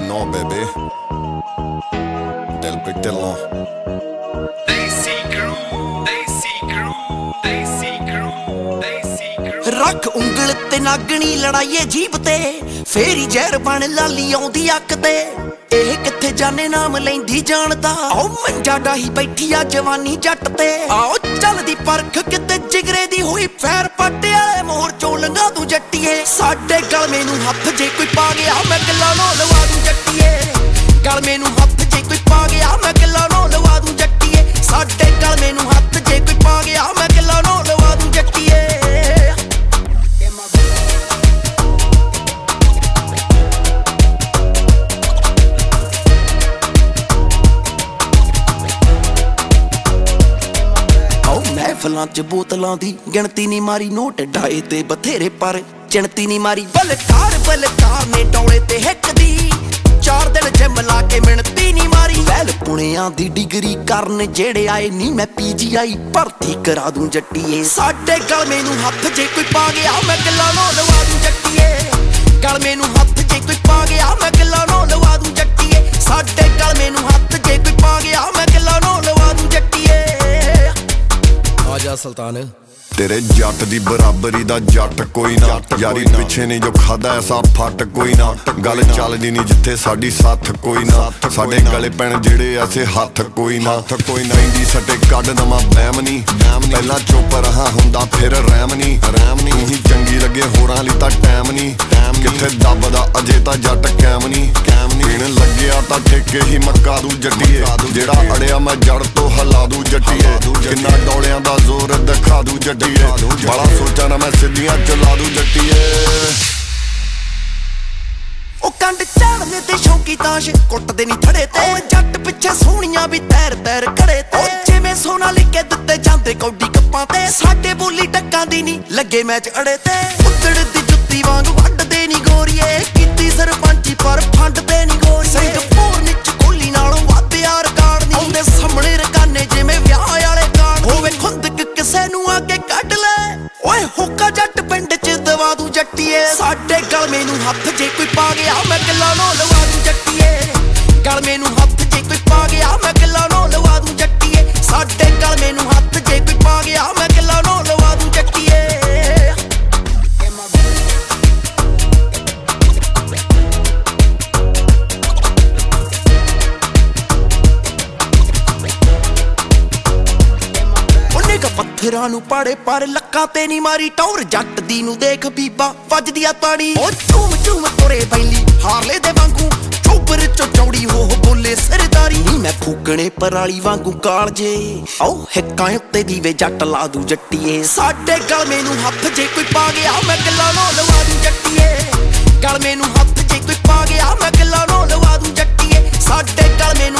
know, baby. Del Pitello. रख उंगल ते नागणी लड़ाइए jeep ते फेरी जहर बन लाली आउंदी अक ते एह किथे जाने नाम लैंदी जानदा आओ मंजा डाही बैठी आ जवानी जट ते आओ चलदी परख किते जिगरे दी हुई फैर पट्टे वाले मोर चों लंघा तू जट्टीए साडे गलमे नूं हथ जे कोई पा गया मैं गल्लां नो लवा दूं जट्टीए गलमे नूं हथ जे कोई पा गया मैं गल्लां नो लवा दूं जट्टीए साडे गलमे नूं हथ जे कोई पा गया मैं गल्लां नो लवा दूं जट्टीए महफलां च बोतलां दी गिणती नहीं मारी नोट डाए ते बथेरे पर चिणती नहीं मारी बलकार ने डौले ते हिक दी 4 दिन जिम ला के मिणती नहीं मारी वैल पुणियां दी डिग्री करन जेड़े आए नी मैं PGI भर्ती करा दूं जट्टीए साडे गलमे नूं हथ जे कोई पा गया मैं गल्लां नो लवा दूं जट्टीए गलमे नूं हथ जे कोई पा गया मैं गल्लां नो लवा दूं जट्टीए साडे गलमे नूं हथ जे कोई पा गया मैं गल्लां नो लवा दूं जट्टीए आजा सुल्तान तेरे जट दी बराबरी दा जट कोई ना यारी पिछे नहीं जो खादा ऐसा फट कोई ना गल चलदी नहीं जिथे साडी साथ कोई ना साडे गले पैण जेड़े ऐसे हाथ कोई ना इंदी सटे कड नवा बैम नहीं पहला चुप रहा हुंदा फिर रैम नहीं ही चंगी लगे होरां लई तां टैम नहीं किथे दबदा अजे तां जट कैम नहीं पीण लग्या तां ठेके ही मक्का दू जट्टीए जेड़ा अड़िया मैं जड़ तो हला दू जट्टीए किन्ना डोलियां दा जोर दिखा दू जट्टीए बड़ा सोचा ना मैं सिद्धियां चला दूं जट्टीए ओ कंड चढ़ने ते शौकी ताश कुटदे नहीं थड़े ते जट पिछे सोहणियां भी तैर खड़े ते जिवें सोना लिखे दित्ते जांदे कौडी कप्पां ते साडे बोली टक्कां दी नहीं लगे मैच अड़े ते उदड़ दी जुत्ती वांग वड्डदे नहीं गोरीए कीती सरपंची पर फंडदे नहीं गोरीए सिंगापुर निच कोहली नालों वध यार कार नहीं ओंदे सामणे रकाने जिवें विआह वाले कार होवे खुंदक किसे नूं आके कढ ले ओए हुक्का जट पिंड च दवा दूं जट्टीए साडे गलमे नूं हथ जे कोई पा गया मैं गल्लां नो लवा दूं जट्टीए गलमे नूं हथ जे कोई पा गया मैं गल्लां नो लवा दूं जट्टीए साडे गलमे नूं हथ जे कोई पा गया मैं गल्लां नो लवा दूं जट्टीए पत्थरां नूं पाड़े पर लक्कां ते नहीं मारी टौर जट दी नूं देख बीबा वजदी आ ताड़ी ओ झूम तुरे बैली हारले दे वांगू चोबर चो चौड़ी हो बोले सरदारी नी मैं फूकणे पराली वांगू कालजे आओ हिक्कां उत्ते दीवे जट ला दूं जट्टीए साडे गलमे नूं हथ जे कोई पा गया मैं गल्लां नो लवा दूं जट्टीए गलमे नूं हथ जे कोई पा गया मैं गल्लां नो लवा दूं जट्टीए साडे गलमे